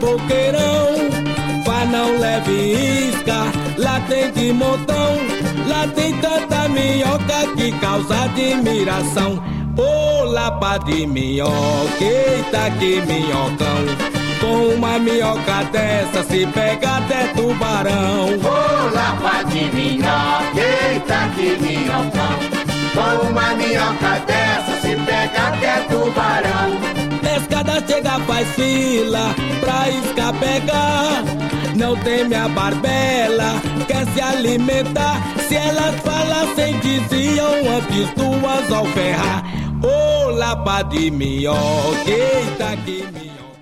boqueirão. Vá, não leve isca, lá tem de montão. Lá tem tanta minhoca que causa admiração. Ô, lapa de minhoca, eita que minhocão. Com uma minhoca dessa se pega até tubarão. Ô, lapa de minhoca, eita que minhocão. Com uma minhoca dessa se pega até tubarão. Pescada chega, faz fila pra isca pegar. Não teme a barbela, quer se alimentar. Se elas falassem, diziam antes duas ao ferrar. Ô, lapa de minhoca, eita que minhoca.